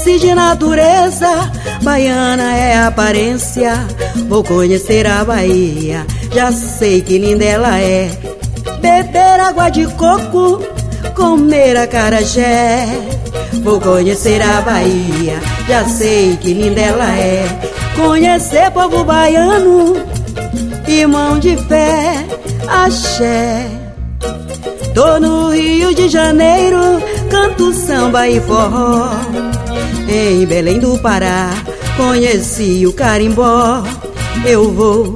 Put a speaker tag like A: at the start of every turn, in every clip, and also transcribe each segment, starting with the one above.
A: maranhense de natureza, baiana é a aparência. Vou conhecer a Bahia, já sei que linda ela é. Beber água de coco, comer acarajé. Vou conhecer a Bahia, já sei que linda ela é. Conhecer povo baiano, irmão de fé, axé. Tô no Rio de Janeiro, canto samba e forró. Em Belém do Pará, conheci o carimbó. Eu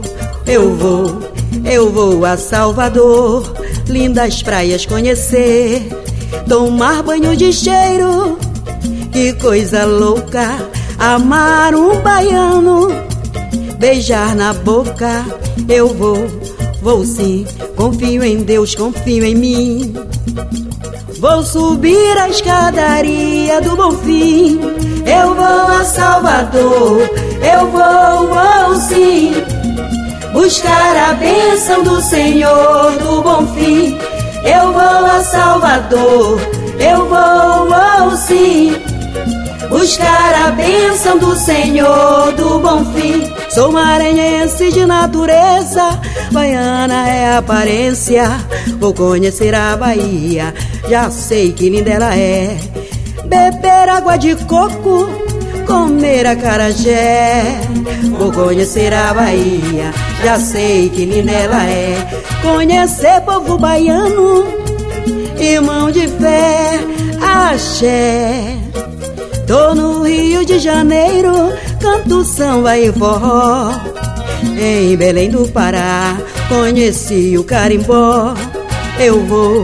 A: vou a Salvador, lindas praias conhecer, tomar banho de cheiro, que coisa louca, amar um baiano, beijar na boca. Eu vou sim, confio em Deus, confio em mim. Vou subir a escadaria do Bonfim, eu vou a Salvador, eu vou sim, buscar a bênção do Senhor do Bonfim. Eu vou a Salvador, eu vou sim, buscar a bênção do Senhor do Bonfim. Sou maranhense de natureza, baiana é a aparência. Vou conhecer a Bahia, já sei que linda ela é. Beber água de coco, comer acarajé. Vou conhecer a Bahia, já sei que linda ela é. Conhecer povo baiano, irmão de fé, axé. Tô no Rio de Janeiro, canto samba e forró. Em Belém do Pará, conheci o carimbó. Eu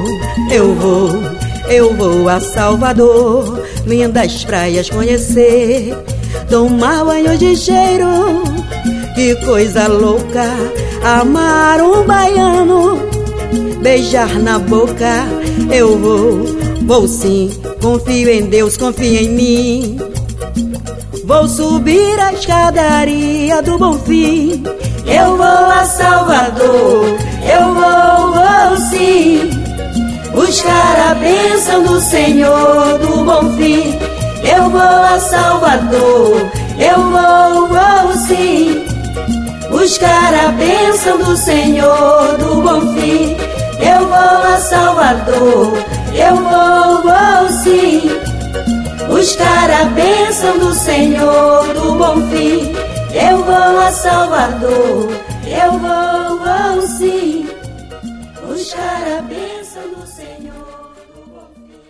A: vou a Salvador, lindas praias conhecer, tomar banho de cheiro, que coisa louca, amar um baiano, beijar na boca. Eu vou sim, confio em Deus, confio em mim. Vou subir a escadaria do Bonfim, eu vou a Salvador, eu vou sim, buscar a bênção do Senhor do Bonfim. Eu vou a Salvador, eu vou sim, buscar a bênção do Senhor do Bonfim. Eu vou a Salvador, eu vou sim, buscar a bênção do Senhor do Bonfim. Eu vou a Salvador, eu vou sim, buscar a bênção do Senhor do Bonfim.